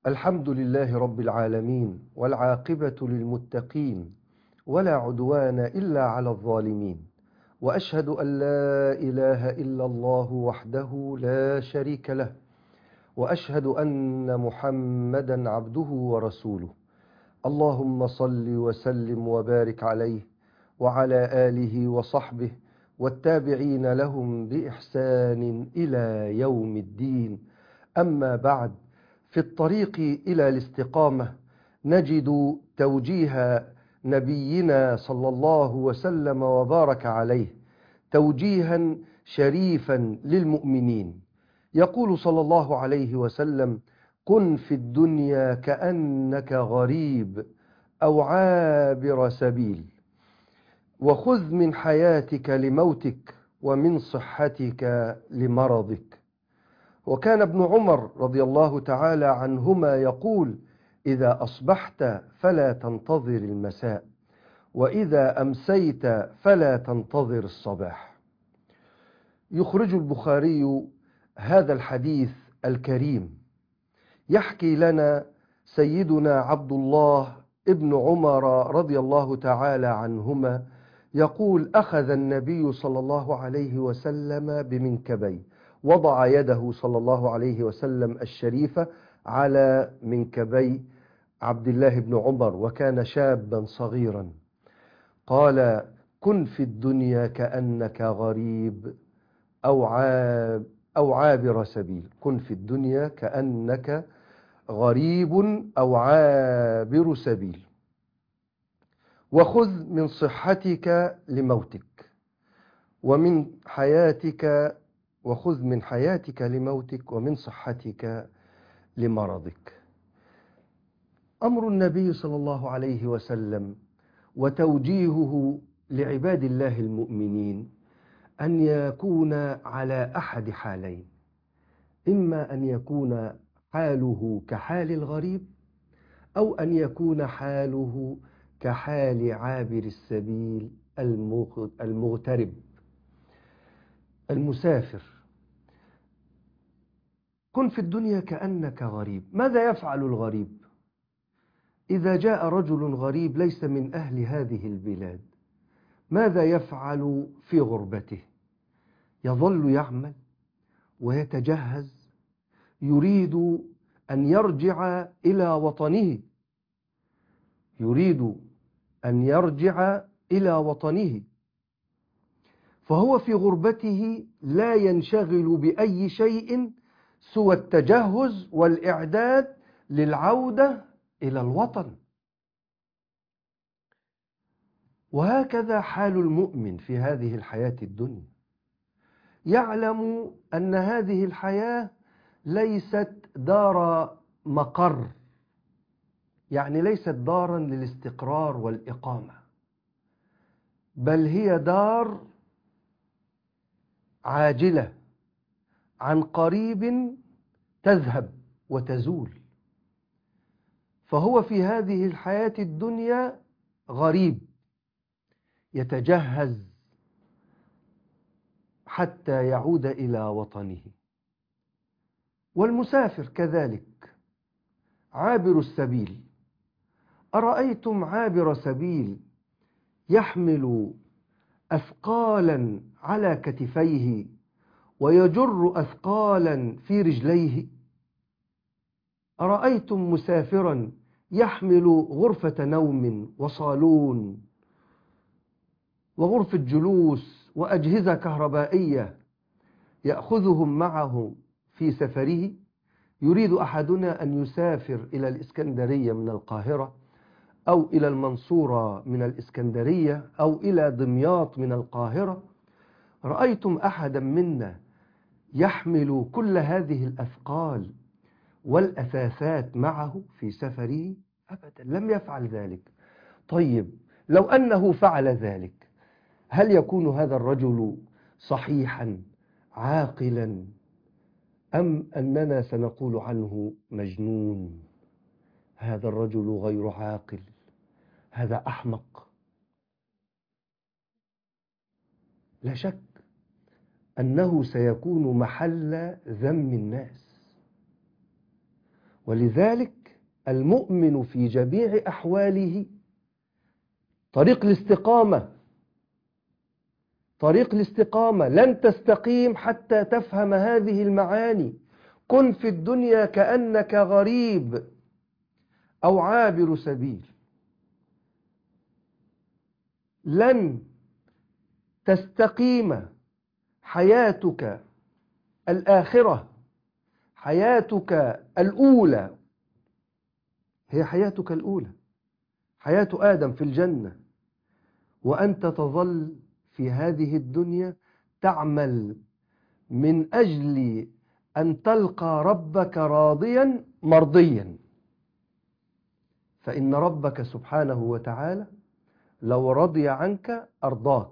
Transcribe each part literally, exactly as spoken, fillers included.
الحمد لله رب العالمين، والعاقبة للمتقين، ولا عدوان إلا على الظالمين. وأشهد أن لا إله إلا الله وحده لا شريك له، وأشهد أن محمدا عبده ورسوله. اللهم صل وسلم وبارك عليه وعلى آله وصحبه والتابعين لهم بإحسان إلى يوم الدين. أما بعد، في الطريق إلى الاستقامة نجد توجيه نبينا صلى الله وسلم وبارك عليه، توجيها شريفا للمؤمنين. يقول صلى الله عليه وسلم: كن في الدنيا كأنك غريب أو عابر سبيل، وخذ من حياتك لموتك ومن صحتك لمرضك. وكان ابن عمر رضي الله تعالى عنهما يقول: إذا أصبحت فلا تنتظر المساء، وإذا أمسيت فلا تنتظر الصباح. يخرج البخاري هذا الحديث الكريم، يحكي لنا سيدنا عبد الله ابن عمر رضي الله تعالى عنهما يقول: أخذ النبي صلى الله عليه وسلم بمنكبيه، وضع يده صلى الله عليه وسلم الشريفة على منكبي عبد الله بن عمر، وكان شابا صغيرا. قال: كن في الدنيا كأنك غريب أو عاب أو عابر سبيل. كن في الدنيا كأنك غريب أو عابر سبيل، وخذ من صحتك لموتك ومن حياتك وخذ من حياتك لموتك ومن صحتك لمرضك. أمر النبي صلى الله عليه وسلم وتوجيهه لعباد الله المؤمنين أن يكون على أحد حالين: إما أن يكون حاله كحال الغريب، أو أن يكون حاله كحال عابر السبيل المغترب المسافر. كن في الدنيا كأنك غريب. ماذا يفعل الغريب إذا جاء رجل غريب ليس من أهل هذه البلاد؟ ماذا يفعل في غربته؟ يظل يعمل ويتجهز، يريد أن يرجع إلى وطنه، يريد أن يرجع إلى وطنه فهو في غربته لا ينشغل بأي شيء سوى التجهز والإعداد للعودة إلى الوطن. وهكذا حال المؤمن في هذه الحياة الدنيا، يعلم أن هذه الحياة ليست دار مقر، يعني ليست دارا للاستقرار والإقامة، بل هي دار عاجلة عن قريب تذهب وتزول. فهو في هذه الحياة الدنيا غريب يتجهز حتى يعود إلى وطنه. والمسافر كذلك عابر السبيل. أرأيتم عابر سبيل يحمل أثقالا على كتفيه ويجر أثقالا في رجليه؟ أرأيتم مسافرا يحمل غرفة نوم وصالون وغرفة جلوس وأجهزة كهربائية يأخذهم معه في سفره؟ يريد أحدنا أن يسافر إلى الإسكندرية من القاهرة، أو إلى المنصورة من الإسكندرية، أو إلى دمياط من القاهرة. رأيتم أحدا منا يحمل كل هذه الأثقال والأثاثات معه في سفره؟ أبدا، لم يفعل ذلك. طيب، لو أنه فعل ذلك، هل يكون هذا الرجل صحيحا عاقلا، أم أننا سنقول عنه مجنون؟ هذا الرجل غير عاقل، هذا أحمق. لا شك أنه سيكون محل ذم الناس، ولذلك المؤمن في جميع أحواله طريق الاستقامة، طريق الاستقامة لن تستقيم حتى تفهم هذه المعاني. كن في الدنيا كأنك غريب أو عابر سبيل. لن تستقيم حياتك الآخرة، حياتك الأولى هي حياتك الأولى، حياة آدم في الجنة، وأنت تظل في هذه الدنيا تعمل من أجل أن تلقى ربك راضيا مرضيا. فإن ربك سبحانه وتعالى لو رضي عنك أرضاك.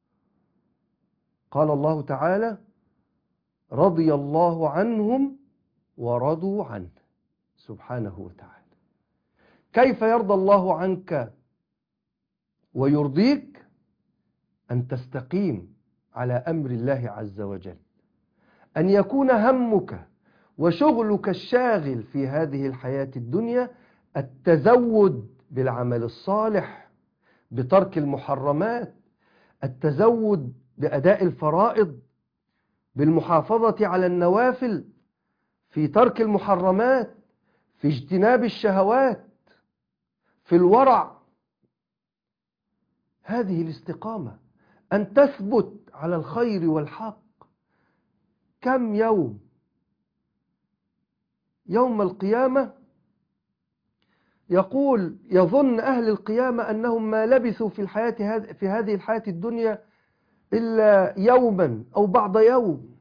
قال الله تعالى: رضي الله عنهم ورضوا عنه، سبحانه وتعالى. كيف يرضى الله عنك ويرضيك؟ أن تستقيم على أمر الله عز وجل، أن يكون همك وشغلك الشاغل في هذه الحياة الدنيا التزود بالعمل الصالح، بترك المحرمات، التزود بأداء الفرائض، بالمحافظة على النوافل، في ترك المحرمات، في اجتناب الشهوات، في الورع. هذه الاستقامة، أن تثبت على الخير والحق. كم يوم يوم القيامة يقول يظن أهل القيامة أنهم ما لبثوا في الحياة في هذه الحياة الدنيا إلا يوما أو بعض يوم.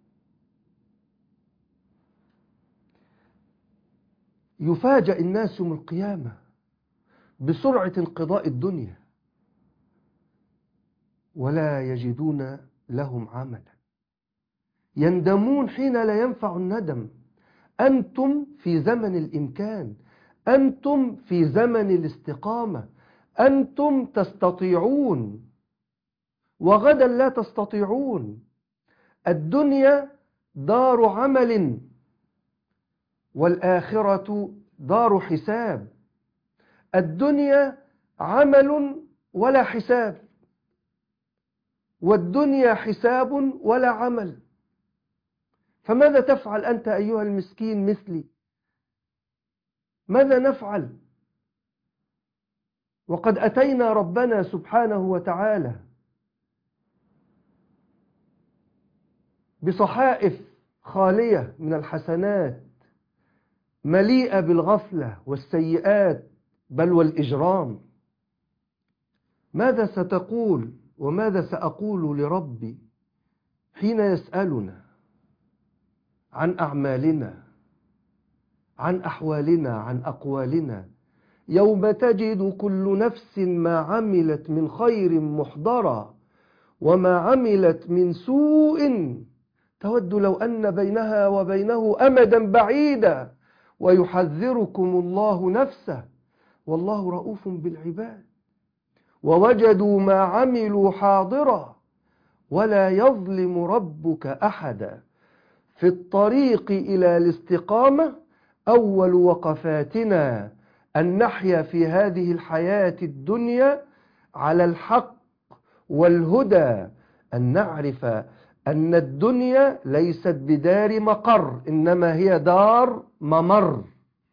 يفاجأ الناس يوم القيامة بسرعة انقضاء الدنيا ولا يجدون لهم عملا، يندمون حين لا ينفع الندم. أنتم في زمن الإمكان، أنتم في زمن الاستقامة، أنتم تستطيعون وغدا لا تستطيعون. الدنيا دار عمل والآخرة دار حساب. الدنيا عمل ولا حساب، والدنيا حساب ولا عمل. فماذا تفعل أنت أيها المسكين مثلي؟ ماذا نفعل وقد أتينا ربنا سبحانه وتعالى بصحائف خالية من الحسنات، مليئة بالغفلة والسيئات بل والإجرام؟ ماذا ستقول وماذا سأقول لربي حين يسألنا عن أعمالنا، عن أحوالنا، عن أقوالنا؟ يوم تجد كل نفس ما عملت من خير محضرا وما عملت من سوء تود لو أن بينها وبينه أمدا بعيدا ويحذركم الله نفسه والله رؤوف بالعباد. ووجدوا ما عملوا حاضرا ولا يظلم ربك أحدا. في الطريق إلى الاستقامة أول وقفاتنا أن نحيا في هذه الحياة الدنيا على الحق والهدى، أن نعرف أن الدنيا ليست بدار مقر إنما هي دار ممر.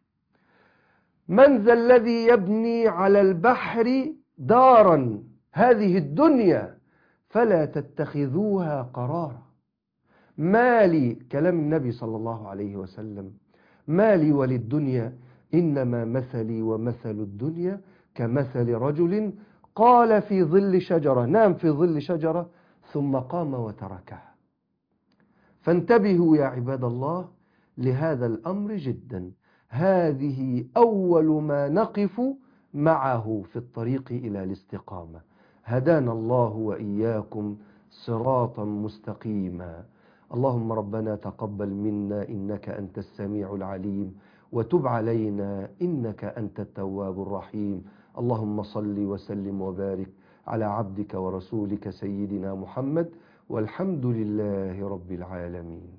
من ذا الذي يبني على البحر دارا؟ هذه الدنيا فلا تتخذوها قرارا. ما لي، كلام النبي صلى الله عليه وسلم، ما لي وللدنيا إنما مثلي ومثل الدنيا كمثل رجل قال في ظل شجرة، نام في ظل شجرة ثم قام وتركها. فانتبهوا يا عباد الله لهذا الأمر جدا. هذه أول ما نقف معه في الطريق إلى الاستقامة. هدانا الله وإياكم صراطا مستقيما. اللهم ربنا تقبل منا إنك أنت السميع العليم وتب علينا إنك أنت التواب الرحيم. اللهم صل وسلم وبارك على عبدك ورسولك سيدنا محمد، والحمد لله رب العالمين.